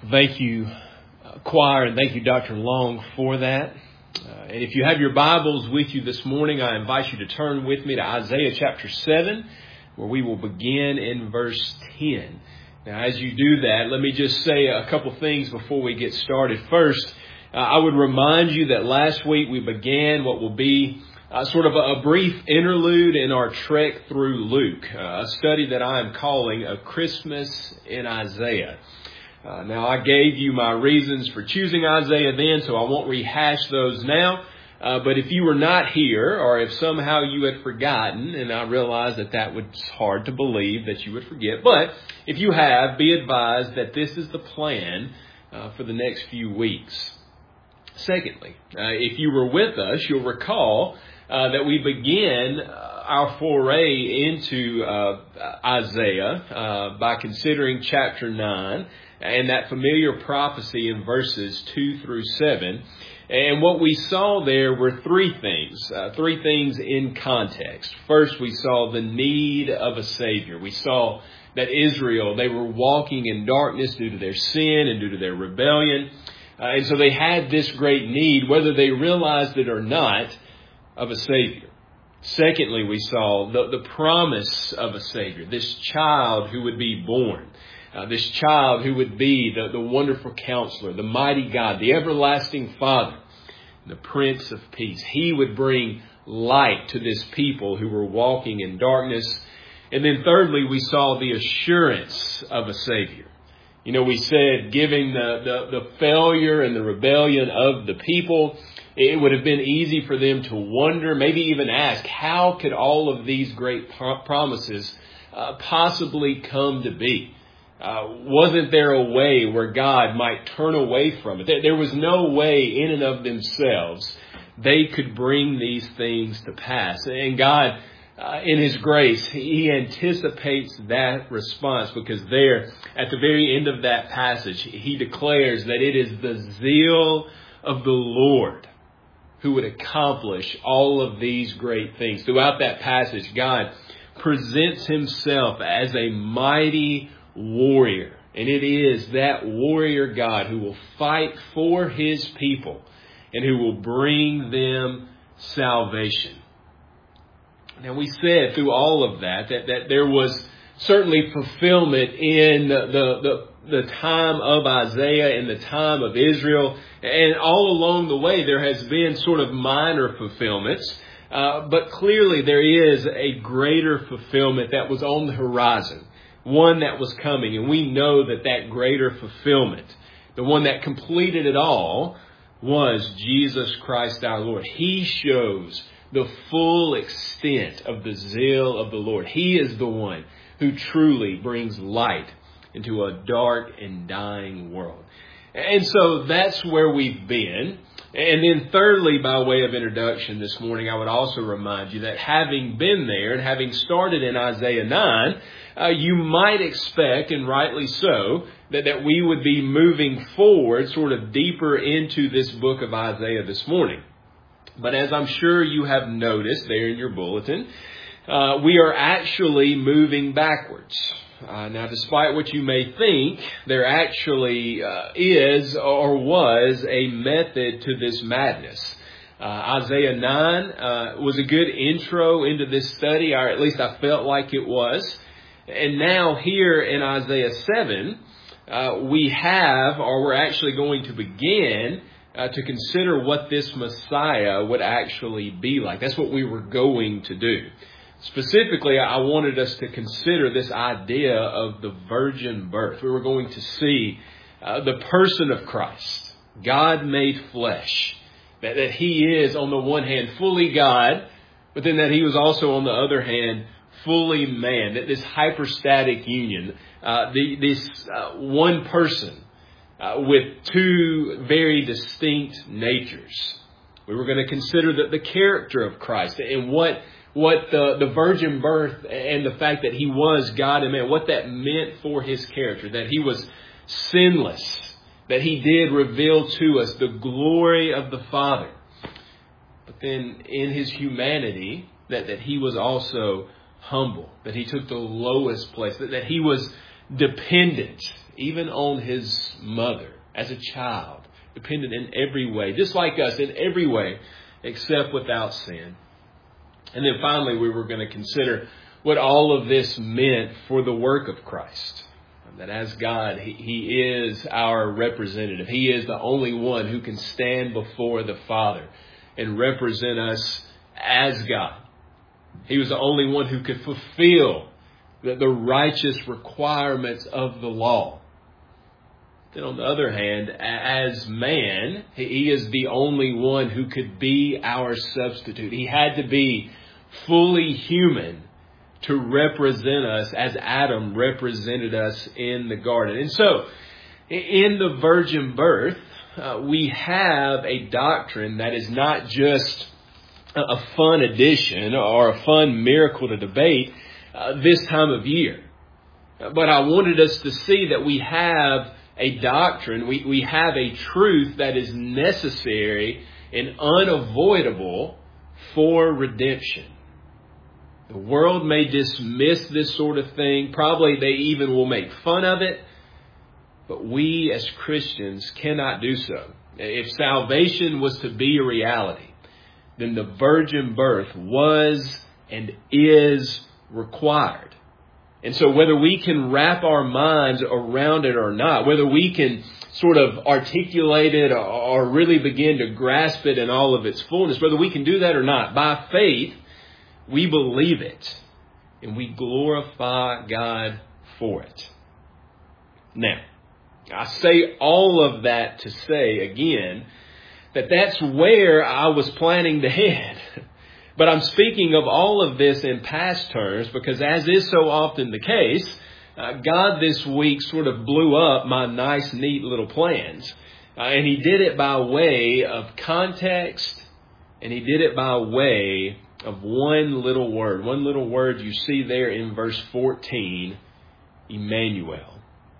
Thank you, choir, and thank you, Dr. Long, for that. And if you have your Bibles with you this morning, I invite you to turn with me to Isaiah chapter 7, where we will begin in verse 10. Now, as you do that, let me just say a couple things before we get started. First, I would remind you that last week we began what will be sort of a brief interlude in our trek through Luke, a study that I am calling A Christmas in Isaiah. Now, I gave you my reasons for choosing Isaiah then, so I won't rehash those now. But if you were not here, or if somehow you had forgotten, and I realize that was hard to believe that you would forget, but if you have, be advised that this is the plan for the next few weeks. Secondly, if you were with us, you'll recall that we began our foray into Isaiah by considering chapter 9 and that familiar prophecy in verses 2 through 7. And what we saw there were three things in context. First, we saw the need of a Savior. We saw that Israel, they were walking in darkness due to their sin and due to their rebellion. And so they had this great need, whether they realized it or not, of a Savior. Secondly, we saw the promise of a Savior, this child who would be born. This child who would be the wonderful counselor, the mighty God, the everlasting Father, the Prince of Peace. He would bring light to this people who were walking in darkness. And then thirdly, we saw the assurance of a Savior. You know, we said, given the failure and the rebellion of the people, it would have been easy for them to wonder, maybe even ask, how could all of these great promises possibly come to be? Wasn't there a way where God might turn away from it? There was no way in and of themselves they could bring these things to pass. And God, in His grace, He anticipates that response, because there, at the very end of that passage, He declares that it is the zeal of the Lord who would accomplish all of these great things. Throughout that passage, God presents Himself as a mighty warrior. And it is that warrior God who will fight for His people and who will bring them salvation. Now, we said through all of that there was certainly fulfillment in the time of Isaiah and the time of Israel. And all along the way, there has been sort of minor fulfillments. But clearly there is a greater fulfillment that was on the horizon, one that was coming. And we know that greater fulfillment, the one that completed it all, was Jesus Christ our Lord. He shows the full extent of the zeal of the Lord. He is the one who truly brings light into a dark and dying world. And so that's where we've been. And then thirdly, by way of introduction this morning, I would also remind you that having been there and having started in Isaiah 9, you might expect, and rightly so, that we would be moving forward sort of deeper into this book of Isaiah this morning. But as I'm sure you have noticed there in your bulletin, we are actually moving backwards. Now, despite what you may think, there actually is or was a method to this madness. Isaiah 9 was a good intro into this study, or at least I felt like it was. And now here in Isaiah 7, we're actually going to begin to consider what this Messiah would actually be like. That's what we were going to do. Specifically, I wanted us to consider this idea of the virgin birth. We were going to see the person of Christ, God made flesh, that He is, on the one hand, fully God, but then that He was also, on the other hand, fully man. That this hypostatic union, this one person with two very distinct natures. We were going to consider the character of Christ and what the virgin birth and the fact that He was God and man, what that meant for His character, that He was sinless, that He did reveal to us the glory of the Father. But then in His humanity, that He was also humble, that He took the lowest place, that He was dependent even on his mother as a child, dependent in every way, just like us in every way, except without sin. And then finally, we were going to consider what all of this meant for the work of Christ. That as God, He is our representative. He is the only one who can stand before the Father and represent us as God. He was the only one who could fulfill the righteous requirements of the law. Then on the other hand, as man, He is the only one who could be our substitute. He had to be fully human to represent us as Adam represented us in the garden. And so, in the virgin birth, we have a doctrine that is not just a fun addition or a fun miracle to debate this time of year. But I wanted us to see that we have a doctrine, we have a truth that is necessary and unavoidable for redemption. The world may dismiss this sort of thing. Probably they even will make fun of it. But we as Christians cannot do so. If salvation was to be a reality, then the virgin birth was and is required. And so whether we can wrap our minds around it or not, whether we can sort of articulate it or really begin to grasp it in all of its fullness, whether we can do that or not, by faith, we believe it, and we glorify God for it. Now, I say all of that to say, again, that that's where I was planning to head. But I'm speaking of all of this in past terms because, as is so often the case, God this week sort of blew up my nice, neat little plans. And He did it by way of context, and He did it by way of one little word you see there in verse 14, Emmanuel.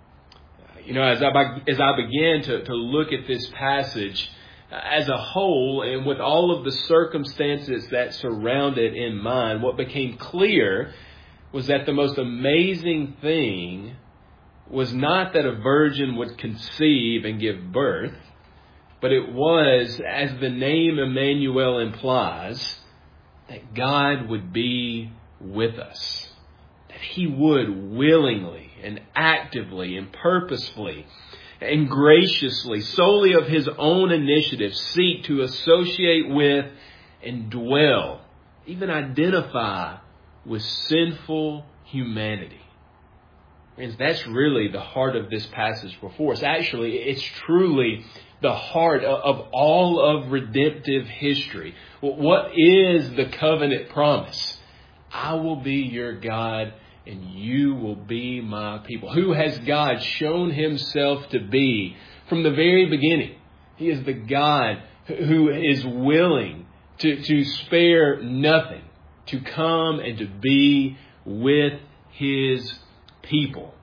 As I began to look at this passage as a whole and with all of the circumstances that surround it in mind, what became clear was that the most amazing thing was not that a virgin would conceive and give birth, but it was, as the name Emmanuel implies, that God would be with us. That He would willingly and actively and purposefully and graciously, solely of His own initiative, seek to associate with and dwell, even identify with sinful humanity. Friends, that's really the heart of this passage before us. Actually, it's truly the heart of all of redemptive history. What is the covenant promise? I will be your God and you will be my people. Who has God shown Himself to be from the very beginning? He is the God who is willing to spare nothing, to come and to be with His people.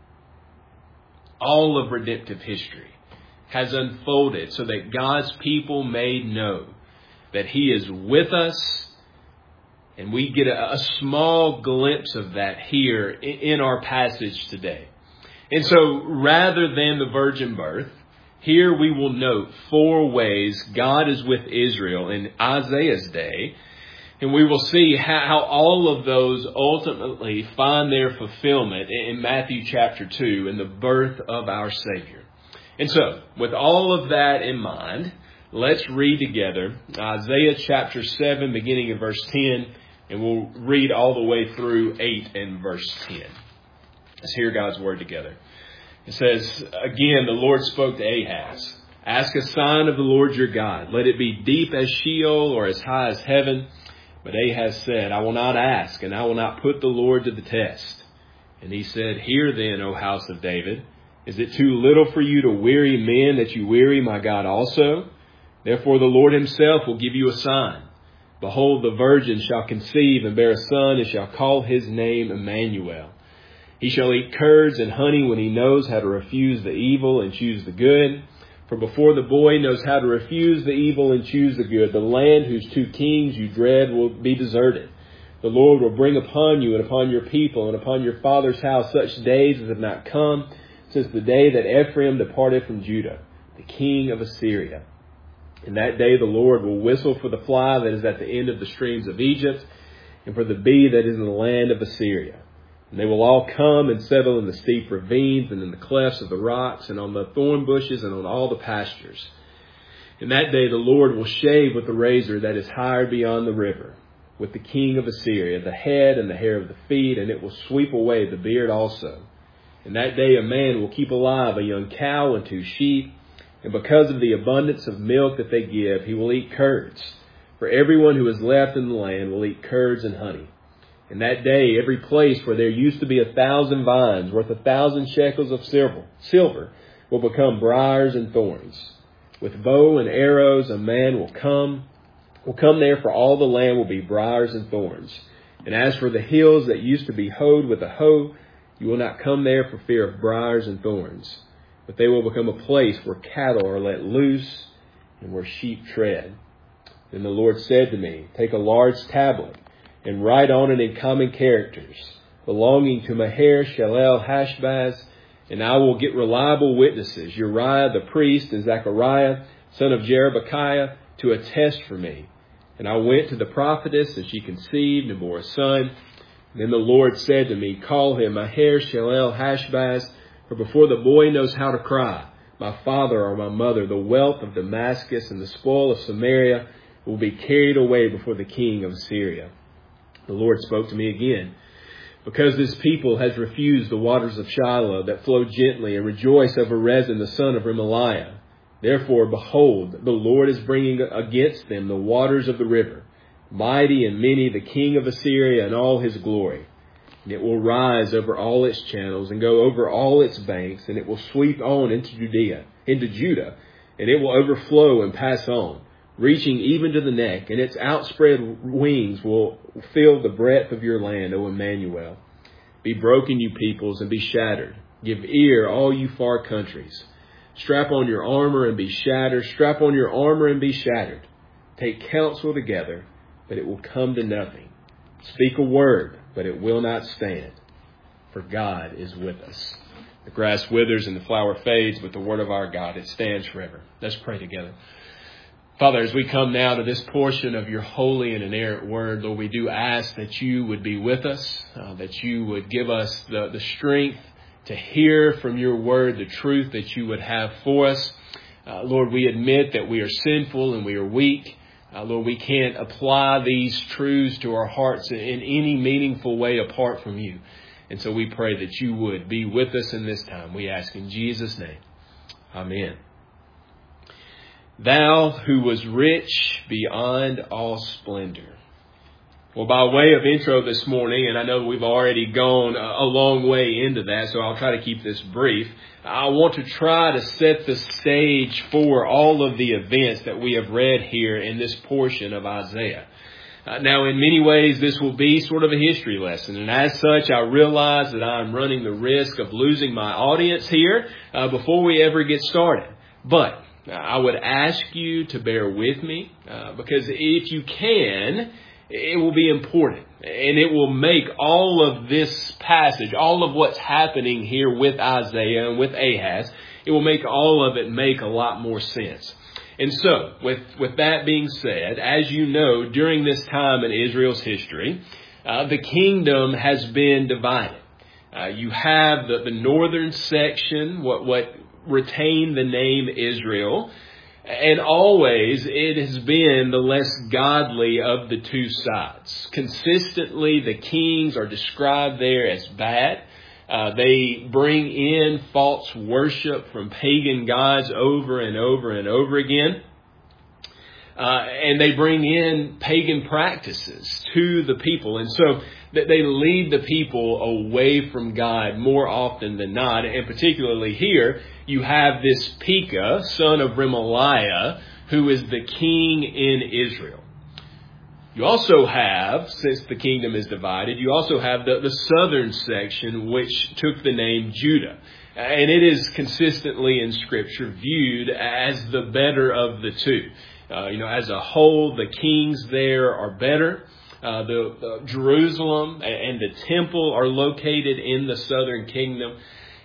All of redemptive history has unfolded so that God's people may know that He is with us. And we get a small glimpse of that here in our passage today. And so rather than the virgin birth, here we will note 4 ways God is with Israel in Isaiah's day. And we will see how all of those ultimately find their fulfillment in Matthew chapter 2 in the birth of our Savior. And so, with all of that in mind, let's read together Isaiah chapter 7 beginning in verse 10. And we'll read all the way through 8 and verse 10. Let's hear God's word together. It says, again, the Lord spoke to Ahaz. Ask a sign of the Lord your God. Let it be deep as Sheol or as high as heaven. But Ahaz said, I will not ask, and I will not put the Lord to the test. And he said, hear then, O house of David. Is it too little for you to weary men that you weary my God also? Therefore the Lord Himself will give you a sign. Behold, the virgin shall conceive and bear a son, and shall call his name Emmanuel. He shall eat curds and honey when he knows how to refuse the evil and choose the good. For before the boy knows how to refuse the evil and choose the good, the land whose 2 kings you dread will be deserted. The Lord will bring upon you and upon your people and upon your father's house such days as have not come since the day that Ephraim departed from Judah, the king of Assyria. In that day the Lord will whistle for the fly that is at the end of the streams of Egypt, and for the bee that is in the land of Assyria. And they will all come and settle in the steep ravines and in the clefts of the rocks and on the thorn bushes and on all the pastures. In that day the Lord will shave with the razor that is hired beyond the river, with the king of Assyria, the head and the hair of the feet, and it will sweep away the beard also. In that day a man will keep alive a young cow and 2 sheep, and because of the abundance of milk that they give, he will eat curds. For everyone who is left in the land will eat curds and honey. In that day, every place where there used to be 1,000 vines worth 1,000 shekels of silver will become briars and thorns. With bow and arrows, a man will come there, for all the land will be briars and thorns. And as for the hills that used to be hoed with a hoe, you will not come there for fear of briars and thorns. But they will become a place where cattle are let loose and where sheep tread. Then the Lord said to me, take a large tablet and write on it in common characters, belonging to Maher-Shalal-Hash-Baz, and I will get reliable witnesses, Uriah the priest and Zechariah, son of Jerebekiah, to attest for me. And I went to the prophetess, and she conceived and bore a son. And then the Lord said to me, call him Maher-Shalal-Hash-Baz, for before the boy knows how to cry, my father or my mother, the wealth of Damascus and the spoil of Samaria will be carried away before the king of Assyria. The Lord spoke to me again. Because this people has refused the waters of Shiloh that flow gently, and rejoice over Rezin the son of Remaliah. Therefore, behold, the Lord is bringing against them the waters of the river, mighty and many, the king of Assyria and all his glory. And it will rise over all its channels and go over all its banks, and it will sweep on into Judah, and it will overflow and pass on, reaching even to the neck, and its outspread wings will fill the breadth of your land, O Emmanuel. Be broken, you peoples, and be shattered. Give ear, all you far countries. Strap on your armor and be shattered. Strap on your armor and be shattered. Take counsel together, but it will come to nothing. Speak a word, but it will not stand. For God is with us. The grass withers and the flower fades, but the word of our God, it stands forever. Let's pray together. Father, as we come now to this portion of your holy and inerrant word, Lord, we do ask that you would be with us, that you would give us the strength to hear from your word the truth that you would have for us. Lord, we admit that we are sinful and we are weak. Lord, we can't apply these truths to our hearts in any meaningful way apart from you. And so we pray that you would be with us in this time. We ask in Jesus' name. Amen. Thou who was rich beyond all splendor. Well, by way of intro this morning, and I know we've already gone a long way into that, so I'll try to keep this brief. I want to try to set the stage for all of the events that we have read here in this portion of Isaiah. Now, in many ways, this will be sort of a history lesson. And as such, I realize that I'm running the risk of losing my audience here before we ever get started. But I would ask you to bear with me because if you can, it will be important. And it will make all of this passage, all of what's happening here with Isaiah and with Ahaz, it will make all of it make a lot more sense. And so, with that being said, as you know, during this time in Israel's history, the kingdom has been divided. You have the northern section, what retained the name Israel, and always it has been the less godly of the two sides. Consistently, the kings are described there as bad. They bring in false worship from pagan gods over and over and over again. And they bring in pagan practices to the people. And so they lead the people away from God more often than not. And particularly here, you have this Pekah, son of Remaliah, who is the king in Israel. You also have, since the kingdom is divided, you also have the southern section, which took the name Judah. And it is consistently in Scripture viewed as the better of the two. As a whole, the kings there are better. The Jerusalem and the temple are located in the southern kingdom.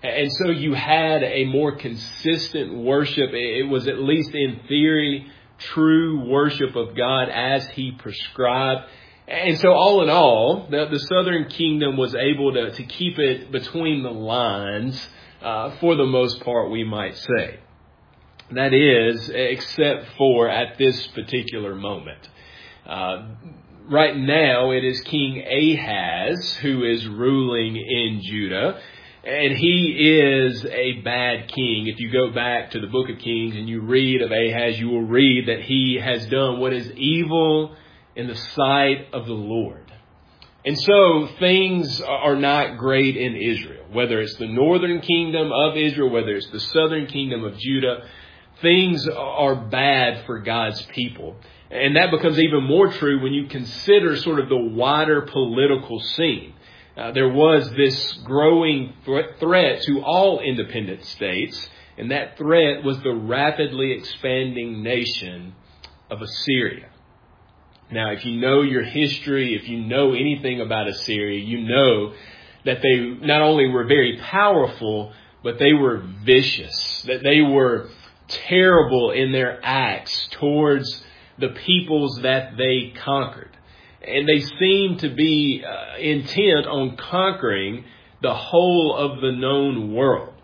And so you had a more consistent worship. It was, at least in theory, true worship of God as He prescribed. And so all in all, the southern kingdom was able to keep it between the lines for the most part, we might say. That is, except for at this particular moment. Right now, it is King Ahaz who is ruling in Judah. And he is a bad king. If you go back to the book of Kings and you read of Ahaz, you will read that he has done what is evil in the sight of the Lord. And so things are not great in Israel. Whether it's the northern kingdom of Israel, whether it's the southern kingdom of Judah, things are bad for God's people. And that becomes even more true when you consider sort of the wider political scene. There was this growing threat to all independent states, and that threat was the rapidly expanding nation of Assyria. Now, if you know your history, if you know anything about Assyria, you know that they not only were very powerful, but they were vicious, that they were terrible in their acts towards the peoples that they conquered. And they seemed to be intent on conquering the whole of the known world.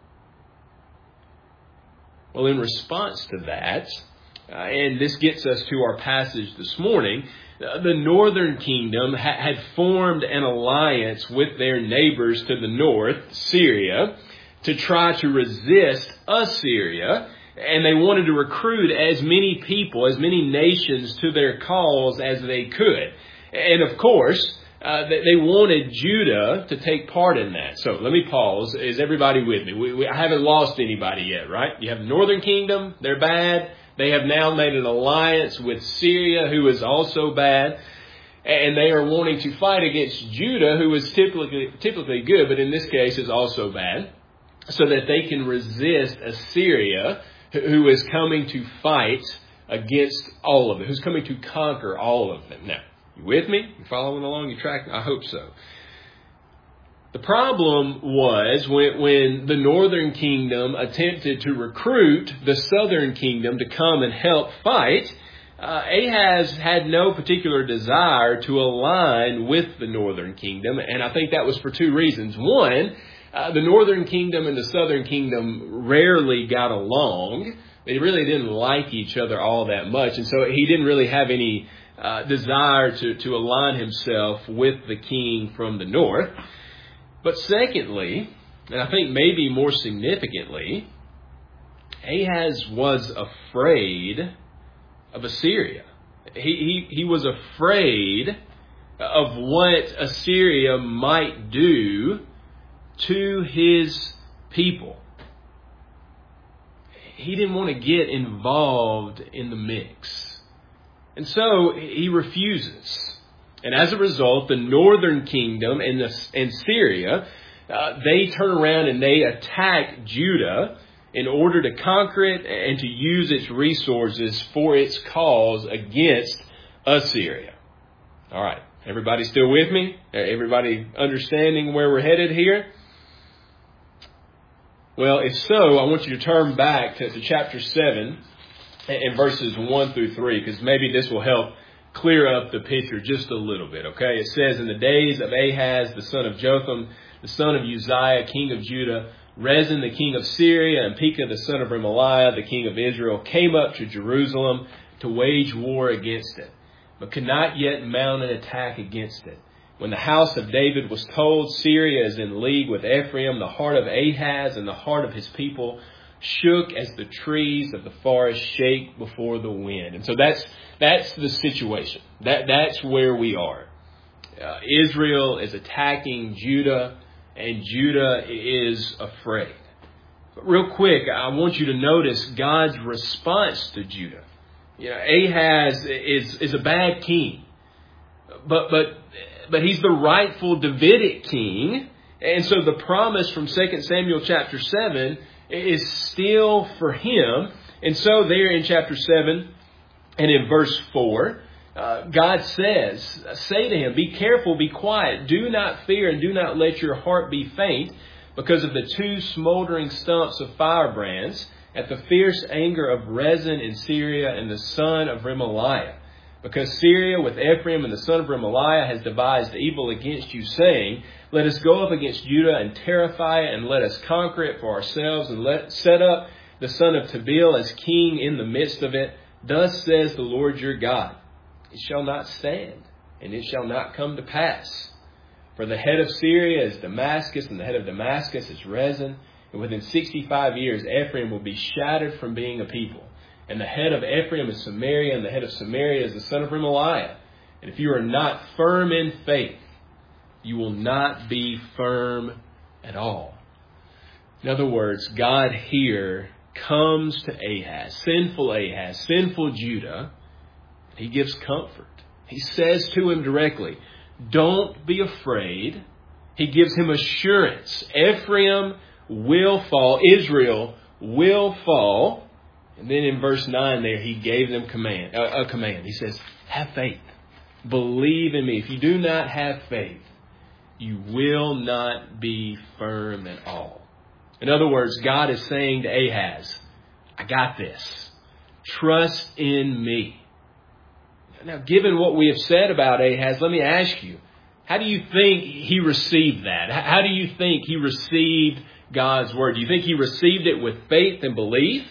Well, in response to that, and this gets us to our passage this morning, the northern kingdom had formed an alliance with their neighbors to the north, Syria, to try to resist Assyria. And they wanted to recruit as many people, as many nations to their cause as they could. And of course, they wanted Judah to take part in that. So let me pause. Is everybody with me? I haven't lost anybody yet, right? You have the northern kingdom. They're bad. They have now made an alliance with Syria, who is also bad. And they are wanting to fight against Judah, who is typically good, but in this case is also bad, so that they can resist Assyria, who is coming to fight against all of them, who's coming to conquer all of them. Now, you with me? You following along? You tracking? I hope so. The problem was when the northern kingdom attempted to recruit the southern kingdom to come and help fight, Ahaz had no particular desire to align with the northern kingdom, and I think that was for two reasons. One, the northern kingdom and the southern kingdom rarely got along. They really didn't like each other all that much, and so he didn't really have any desire to align himself with the king from the north. But secondly, and I think maybe more significantly, Ahaz was afraid of Assyria. He was afraid of what Assyria might do to his people. He didn't want to get involved in the mix. And so he refuses. And as a result, the northern kingdom and Syria, they turn around and they attack Judah in order to conquer it and to use its resources for its cause against Assyria. All right. Everybody still with me? Everybody understanding where we're headed here? Well, if so, I want you to turn back to chapter 7 and verses 1 through 3, because maybe this will help clear up the picture just a little bit, okay? It says, in the days of Ahaz, the son of Jotham, the son of Uzziah, king of Judah, Rezin, the king of Syria, and Pekah, the son of Remaliah, the king of Israel, came up to Jerusalem to wage war against it, but could not yet mount an attack against it. When the house of David was told, Syria is in league with Ephraim, the heart of Ahaz and the heart of his people shook as the trees of the forest shake before the wind. And so that's the situation. That's where we are. Israel is attacking Judah, and Judah is afraid. But real quick, I want you to notice God's response to Judah. You know, Ahaz is a bad king, but he's the rightful Davidic king, and so the promise from 2 Samuel chapter 7 is still for him. And so there in chapter 7 and in verse 4, God says, say to him, be careful, be quiet, do not fear, and do not let your heart be faint, because of the two smoldering stumps of firebrands, at the fierce anger of Rezin in Syria and the son of Remaliah. Because Syria with Ephraim and the son of Remaliah has devised evil against you, saying, let us go up against Judah and terrify it, and let us conquer it for ourselves, and set up the son of Tabeel as king in the midst of it. Thus says the Lord your God, it shall not stand, and it shall not come to pass. For the head of Syria is Damascus, and the head of Damascus is Rezin. And within 65 years, Ephraim will be shattered from being a people. And the head of Ephraim is Samaria, and the head of Samaria is the son of Remaliah. And if you are not firm in faith, you will not be firm at all. In other words, God here comes to Ahaz, sinful Judah. He gives comfort. He says to him directly, don't be afraid. He gives him assurance. Ephraim will fall. Israel will fall. And then in verse 9 there, he gave them a command. He says, have faith. Believe in me. If you do not have faith, you will not be firm at all. In other words, God is saying to Ahaz, I got this. Trust in me. Now, given what we have said about Ahaz, let me ask you, how do you think he received that? How do you think he received God's word? Do you think he received it with faith and belief?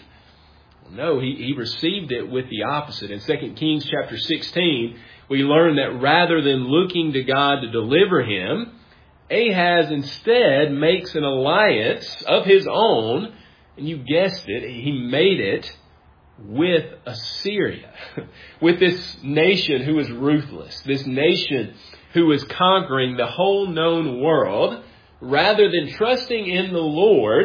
No, he received it with the opposite. In 2 Kings chapter 16, we learn that rather than looking to God to deliver him, Ahaz instead makes an alliance of his own, and you guessed it, he made it with Assyria, with this nation who is ruthless, this nation who is conquering the whole known world. Rather than trusting in the Lord,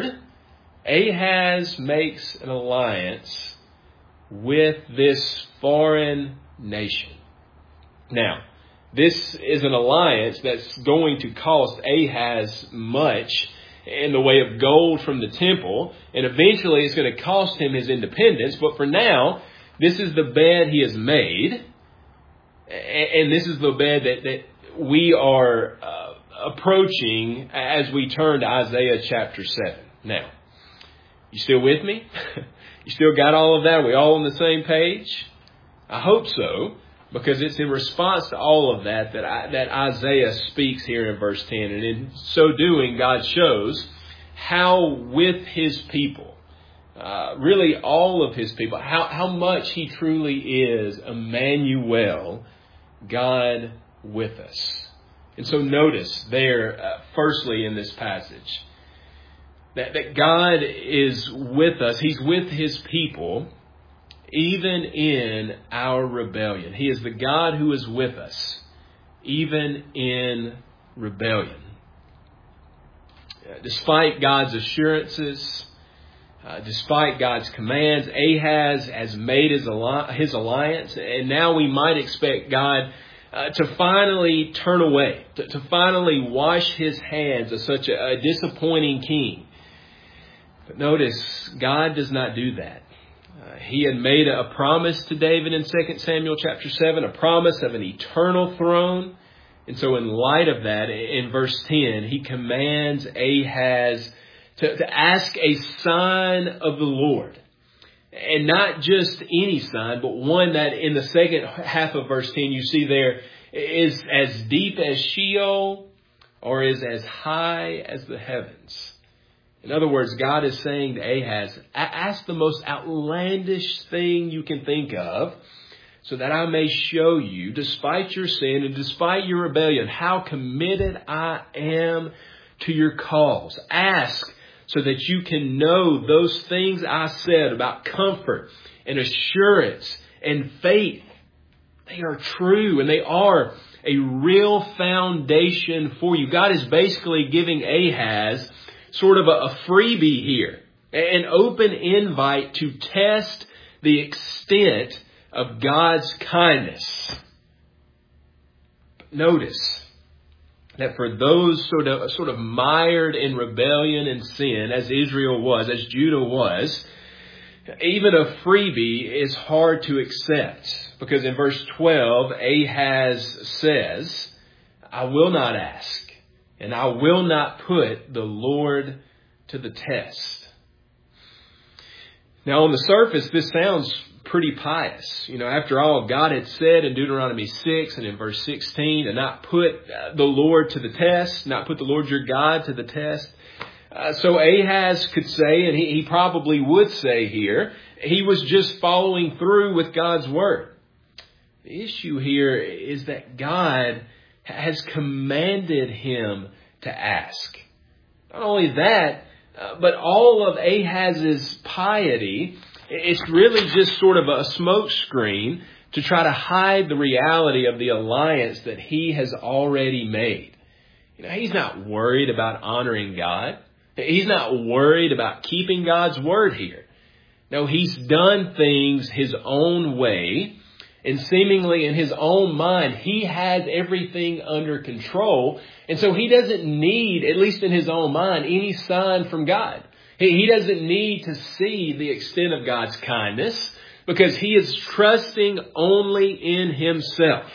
Ahaz makes an alliance with this foreign nation. Now, this is an alliance that's going to cost Ahaz much in the way of gold from the temple, and eventually it's going to cost him his independence. But for now, this is the bed he has made, and this is the bed that we are approaching as we turn to Isaiah chapter 7. Now, you still with me? You still got all of that? Are we all on the same page? I hope so, because it's in response to all of that Isaiah speaks here in verse 10. And in so doing, God shows how with his people, really all of his people, how much he truly is Emmanuel, God with us. And so notice there, firstly in this passage, that God is with us. He's with his people, even in our rebellion. He is the God who is with us, even in rebellion. Despite God's assurances, despite God's commands, Ahaz has made his alliance, and now we might expect God to finally turn away, to finally wash his hands of such a disappointing king. But notice, God does not do that. He had made a promise to David in 2 Samuel chapter 7, a promise of an eternal throne. And so in light of that, in verse 10, he commands Ahaz to ask a sign of the Lord. And not just any sign, but one that in the second half of verse 10 you see there is as deep as Sheol or is as high as the heavens. In other words, God is saying to Ahaz, ask the most outlandish thing you can think of so that I may show you, despite your sin and despite your rebellion, how committed I am to your cause. Ask so that you can know those things I said about comfort and assurance and faith. They are true and they are a real foundation for you. God is basically giving Ahaz sort of a freebie here, an open invite to test the extent of God's kindness. Notice that for those sort of mired in rebellion and sin, as Israel was, as Judah was, even a freebie is hard to accept. Because in verse 12, Ahaz says, I will not ask. and I will not put the Lord to the test. Now, on the surface, this sounds pretty pious. After all, God had said in Deuteronomy 6 and in verse 16 to not put the Lord to the test, not put the Lord your God to the test. So Ahaz could say, and he probably would say here, he was just following through with God's word. The issue here is that God has commanded him to ask. Not only that, but all of Ahaz's piety, it's really just sort of a smokescreen to try to hide the reality of the alliance that he has already made. He's not worried about honoring God. He's not worried about keeping God's word here. No, he's done things his own way, and seemingly in his own mind, he has everything under control. And so he doesn't need, at least in his own mind, any sign from God. He doesn't need to see the extent of God's kindness because he is trusting only in himself.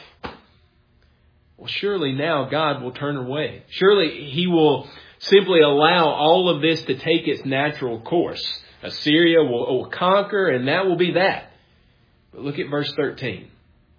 Well, surely now God will turn away. Surely he will simply allow all of this to take its natural course. Assyria will conquer, and that will be that. But look at verse 13.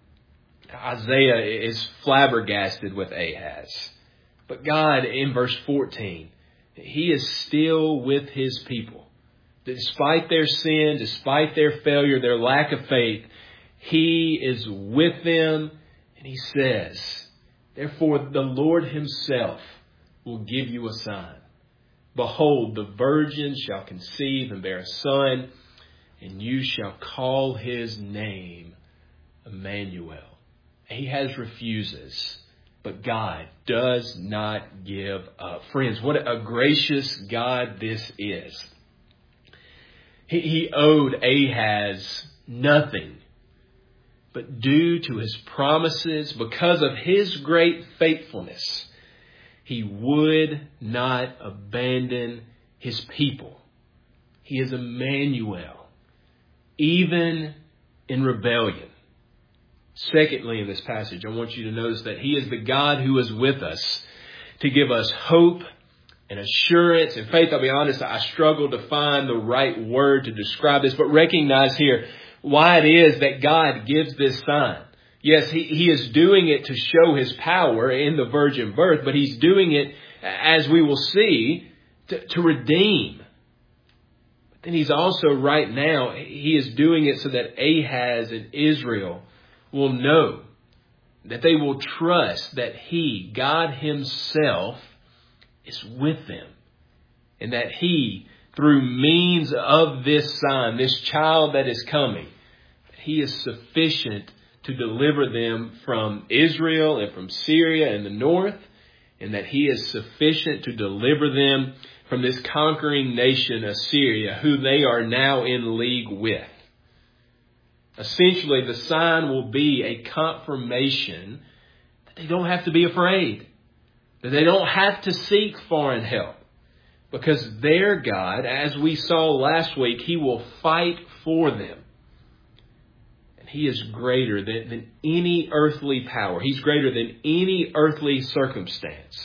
Isaiah is flabbergasted with Ahaz. But God, in verse 14, he is still with his people. Despite their sin, despite their failure, their lack of faith, he is with them. And he says, therefore, the Lord himself will give you a sign. Behold, the virgin shall conceive and bear a son, and you shall call his name Emmanuel. Ahaz refuses, but God does not give up. Friends, what a gracious God this is. He owed Ahaz nothing, but due to his promises, because of his great faithfulness, he would not abandon his people. He is Emmanuel, even in rebellion. Secondly, in this passage, I want you to notice that he is the God who is with us to give us hope and assurance and faith. I'll be honest, I struggle to find the right word to describe this, but recognize here why it is that God gives this sign. Yes, he is doing it to show his power in the virgin birth, but he's doing it, as we will see, to redeem. But then he's also right now, he is doing it so that Ahaz and Israel will know, that they will trust that he, God himself, is with them. And that he, through means of this sign, this child that is coming, he is sufficient to deliver them from Israel and from Syria in the north, and that he is sufficient to deliver them from this conquering nation, Assyria, who they are now in league with. Essentially, the sign will be a confirmation that they don't have to be afraid, that they don't have to seek foreign help, because their God, as we saw last week, he will fight for them. He is greater than any earthly power. He's greater than any earthly circumstance.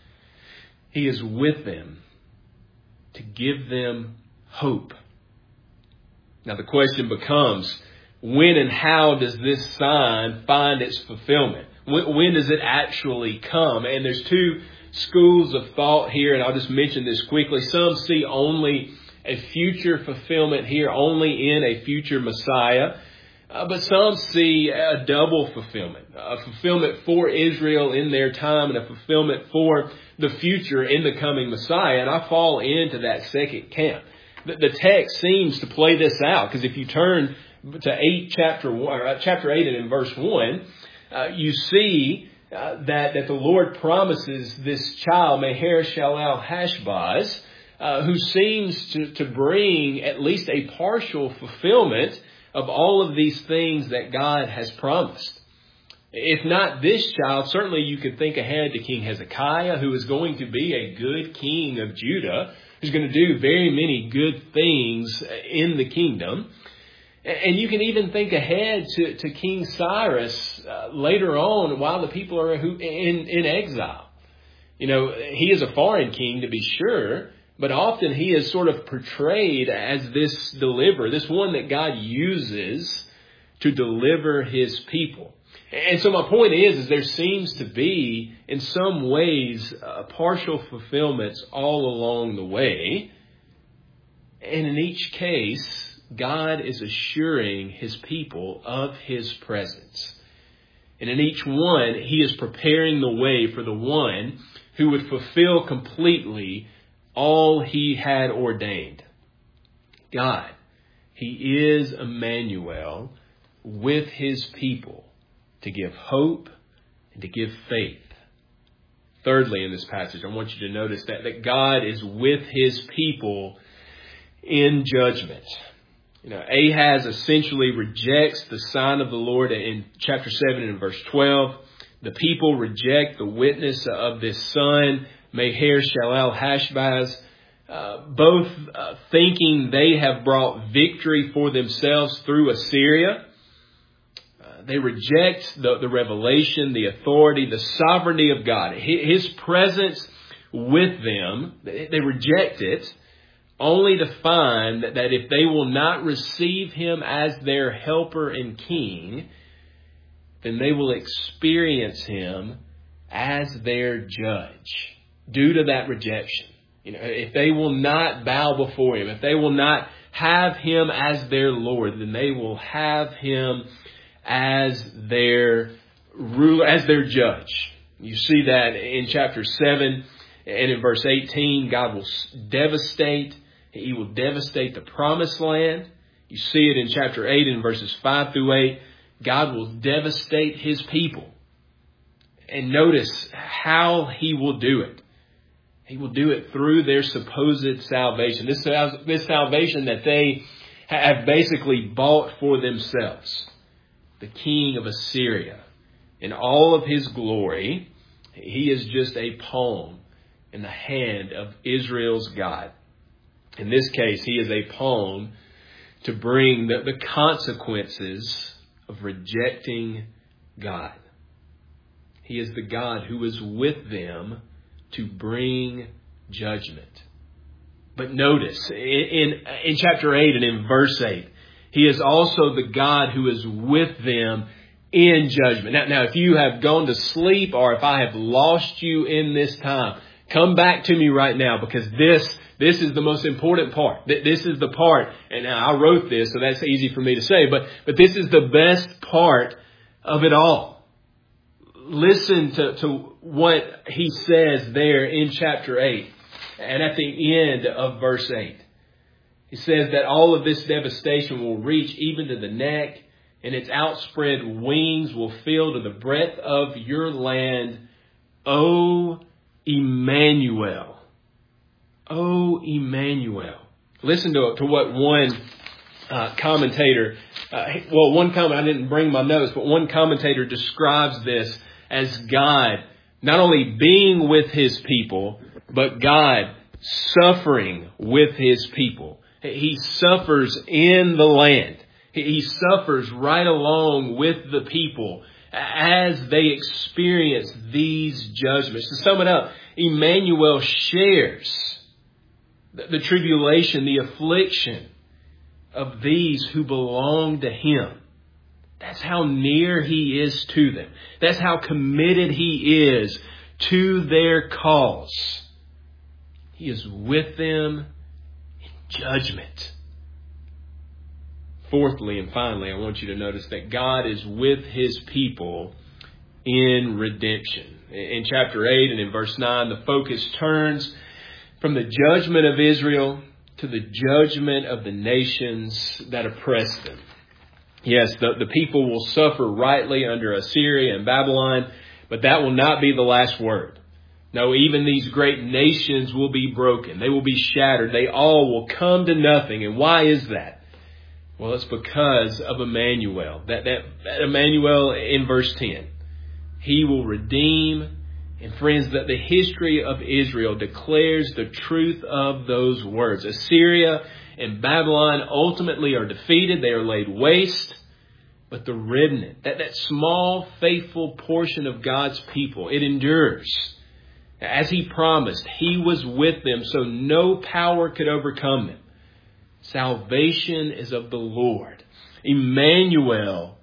He is with them to give them hope. Now the question becomes, when and how does this sign find its fulfillment? When does it actually come? And there's two schools of thought here, and I'll just mention this quickly. Some see only a future fulfillment here, only in a future Messiah. But some see a double fulfillment, a fulfillment for Israel in their time and a fulfillment for the future in the coming Messiah. And I fall into that second camp. The text seems to play this out, because if you turn to chapter 8 and in verse 1, you see that the Lord promises this child, Maher-Shalal-Hash-Baz, who seems to bring at least a partial fulfillment of all of these things that God has promised. If not this child, certainly you could think ahead to King Hezekiah, who is going to be a good king of Judah, who's going to do very many good things in the kingdom. And you can even think ahead to King Cyrus later on, while the people are in exile. He is a foreign king, to be sure, but often he is sort of portrayed as this deliverer, this one that God uses to deliver his people. And so my point is there seems to be, in some ways, partial fulfillments all along the way. And in each case, God is assuring his people of his presence. And in each one, he is preparing the way for the one who would fulfill completely all he had ordained. God, he is Emmanuel with his people to give hope and to give faith. Thirdly, in this passage, I want you to notice that God is with his people in judgment. Ahaz essentially rejects the sign of the Lord in chapter 7 and verse 12. The people reject the witness of this son, Maher-shalal-Hashbaz, both thinking they have brought victory for themselves through Assyria. They reject the revelation, the authority, the sovereignty of God, his presence with them. They reject it, only to find that if they will not receive him as their helper and king, then they will experience him as their judge due to that rejection. If they will not bow before him, if they will not have him as their Lord, then they will have him as their ruler, as their judge. You see that in chapter 7 and in verse 18, God will devastate. He will devastate the promised land. You see it in chapter 8 and verses 5 through 8. God will devastate his people. And notice how he will do it. He will do it through their supposed salvation. This salvation that they have basically bought for themselves. The king of Assyria, in all of his glory, he is just a pawn in the hand of Israel's God. In this case, he is a pawn to bring the consequences of rejecting God. He is the God who is with them to bring judgment. But notice, in chapter 8 and in verse 8, he is also the God who is with them in judgment. Now, if you have gone to sleep or if I have lost you in this time, come back to me right now, because this is the most important part. This is the part, and I wrote this, so that's easy for me to say, but this is the best part of it all. Listen to what he says there in chapter 8 and at the end of verse 8. He says that all of this devastation will reach even to the neck, and its outspread wings will fill to the breadth of your land, O Emmanuel. O Emmanuel. Listen to what one commentator, I didn't bring my notes, but one commentator describes this as God not only being with his people, but God suffering with his people. He suffers in the land. He suffers right along with the people as they experience these judgments. To sum it up, Emmanuel shares the tribulation, the affliction of these who belong to him. That's how near he is to them. That's how committed he is to their cause. He is with them in judgment. Fourthly and finally, I want you to notice that God is with his people in redemption. In chapter 8 and in verse 9, the focus turns from the judgment of Israel to the judgment of the nations that oppress them. Yes, the people will suffer rightly under Assyria and Babylon, but that will not be the last word. No, even these great nations will be broken. They will be shattered. They all will come to nothing. And why is that? Well, it's because of Emmanuel. That Emmanuel in verse 10. He will redeem. And friends, that the history of Israel declares the truth of those words. Assyria and Babylon ultimately are defeated. They are laid waste. But the remnant, that small faithful portion of God's people, it endures. As He promised, He was with them, so no power could overcome them. Salvation is of the Lord. Emmanuel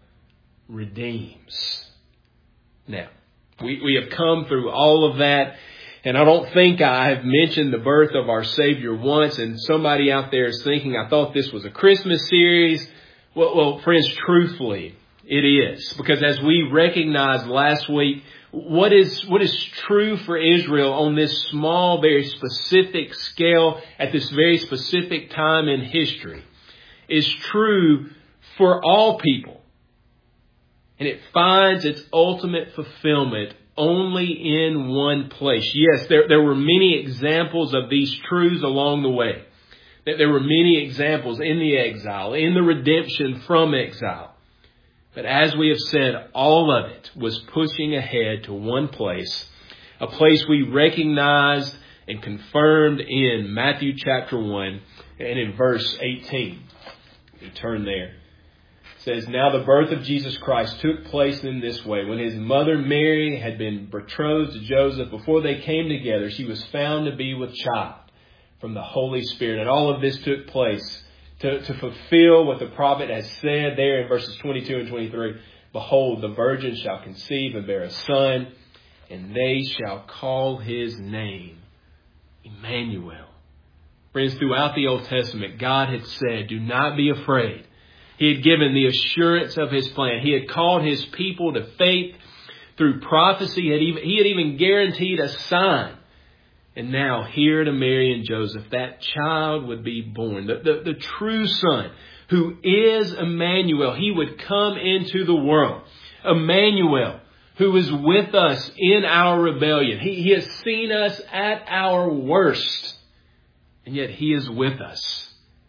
redeems. Now, we have come through all of that, and I don't think I have mentioned the birth of our Savior once, and somebody out there is thinking, I thought this was a Christmas series. Well, friends, truthfully, it is. Because as we recognized last week, what is true for Israel on this small, very specific scale at this very specific time in history is true for all people. And it finds its ultimate fulfillment only in one place. Yes, there were many examples of these truths along the way. There were many examples in the exile, in the redemption from exile. But as we have said, all of it was pushing ahead to one place, a place we recognized and confirmed in Matthew chapter 1 and in verse 18. We turn there. It says, "Now the birth of Jesus Christ took place in this way. When his mother Mary had been betrothed to Joseph, before they came together, she was found to be with child from the Holy Spirit." And all of this took place to fulfill what the prophet has said there in verses 22 and 23. "Behold, the virgin shall conceive and bear a son, and they shall call his name Emmanuel." Friends, throughout the Old Testament, God had said, do not be afraid. He had given the assurance of His plan. He had called His people to faith through prophecy. He had even guaranteed a sign. And now, here to Mary and Joseph, that child would be born. The true Son, who is Emmanuel. He would come into the world. Emmanuel, who is with us in our rebellion. He has seen us at our worst. And yet He is with us.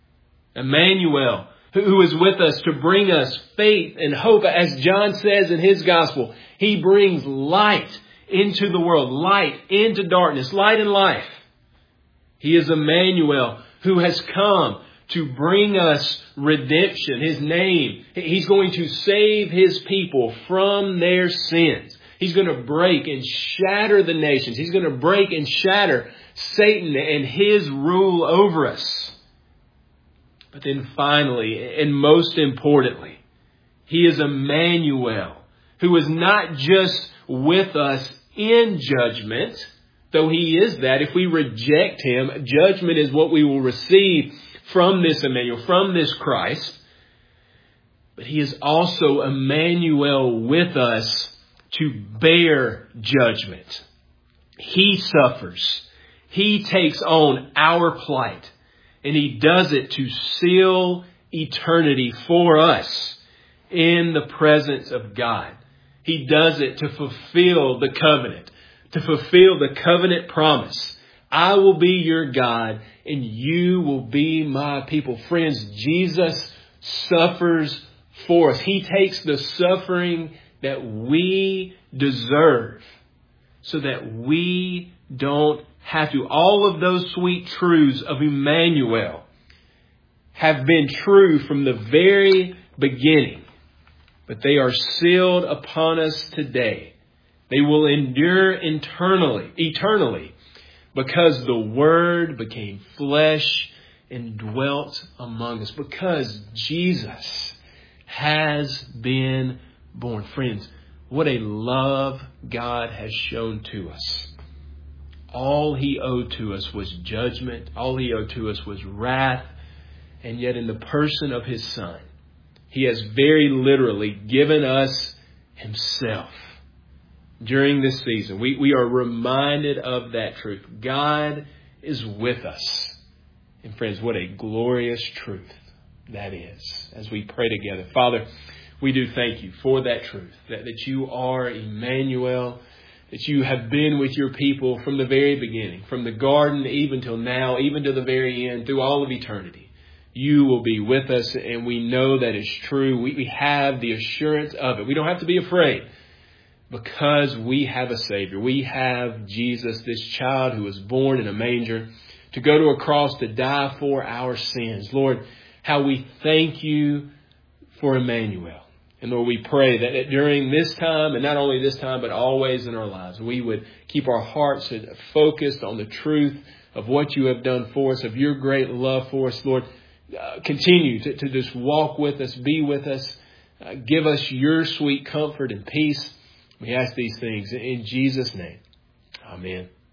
Emmanuel, who is with us to bring us faith and hope. As John says in his gospel, He brings light into the world, light into darkness, light and life. He is Emmanuel, who has come to bring us redemption. His name, He's going to save His people from their sins. He's going to break and shatter the nations. He's going to break and shatter Satan and his rule over us. But then finally, and most importantly, He is Emmanuel, who is not just with us in judgment, though He is that. If we reject Him, judgment is what we will receive from this Emmanuel, from this Christ. But He is also Emmanuel with us to bear judgment. He suffers. He takes on our plight. And He does it to seal eternity for us in the presence of God. He does it to fulfill the covenant, to fulfill the covenant promise. I will be your God and you will be my people. Friends, Jesus suffers for us. He takes the suffering that we deserve so that we don't have to. All of those sweet truths of Emmanuel have been true from the very beginning, but they are sealed upon us today. They will endure eternally, because the Word became flesh and dwelt among us, because Jesus has been born. Friends, what a love God has shown to us. All He owed to us was judgment. All He owed to us was wrath. And yet in the person of His Son, He has very literally given us Himself. During this season, we are reminded of that truth. God is with us. And friends, what a glorious truth that is. As we pray together, Father, we do thank You for that truth, that You are Emmanuel, that You have been with Your people from the very beginning, from the garden even till now, even to the very end, through all of eternity. You will be with us, and we know that is true. We have the assurance of it. We don't have to be afraid because we have a Savior. We have Jesus, this child who was born in a manger, to go to a cross to die for our sins. Lord, how we thank You for Emmanuel. And Lord, we pray that during this time, and not only this time, but always in our lives, we would keep our hearts focused on the truth of what you have done for us, of your great love for us. Lord, continue to just walk with us, be with us, give us your sweet comfort and peace. We ask these things in Jesus' name. Amen.